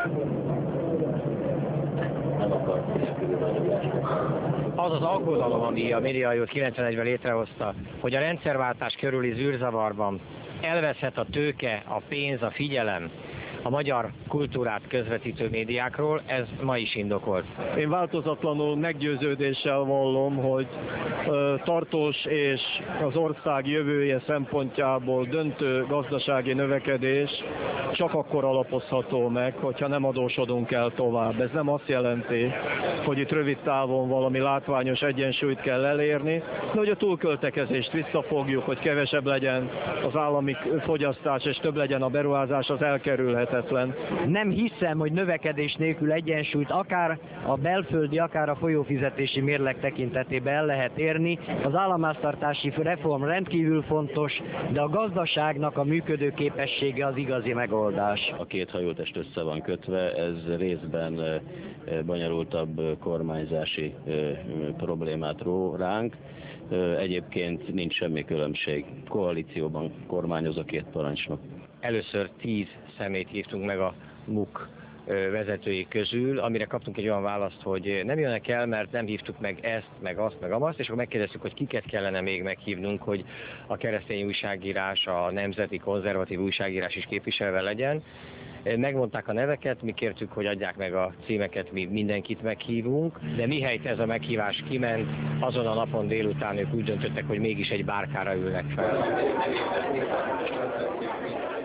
Nem akart nélküli nagyobbást. Az az aggodalom, ami a médiahajót 91-ben létrehozta, hogy a rendszerváltás körüli zűrzavarban elveszhet a tőke, a pénz, a figyelem a magyar kultúrát közvetítő médiákról, ez ma is indokolt. Én változatlanul meggyőződéssel vallom, hogy tartós és az ország jövője szempontjából döntő gazdasági növekedés csak akkor alapozható meg, hogyha nem adósodunk el tovább. Ez nem azt jelenti, hogy itt rövid távon valami látványos egyensúlyt kell elérni, de hogy a túlköltekezést visszafogjuk, hogy kevesebb legyen az állami fogyasztás és több legyen a beruházás, az elkerülhetetlen. Nem hiszem, hogy növekedés nélkül egyensúlyt akár a belföldi, akár a folyófizetési mérleg tekintetében el lehet érni. Az államháztartási reform rendkívül fontos, de a gazdaságnak a működőképessége az igazi megoldás. A két hajótest össze van kötve, ez részben bonyolultabb kormányzási problémát ró ránk. Egyébként nincs semmi különbség. Koalícióban kormányoz a két parancsnok. Először 10 személyt hívtunk meg a MUK vezetői közül, amire kaptunk egy olyan választ, hogy nem jönnek el, mert nem hívtuk meg ezt, meg azt, meg amazt, és akkor megkérdeztük, hogy kiket kellene még meghívnunk, hogy a keresztény újságírás, a nemzeti konzervatív újságírás is képviselve legyen. Megmondták a neveket, mi kértük, hogy adják meg a címeket, mi mindenkit meghívunk, de mihelyt ez a meghívás kiment, azon a napon délután ők úgy döntöttek, hogy mégis egy bárkára ülnek fel.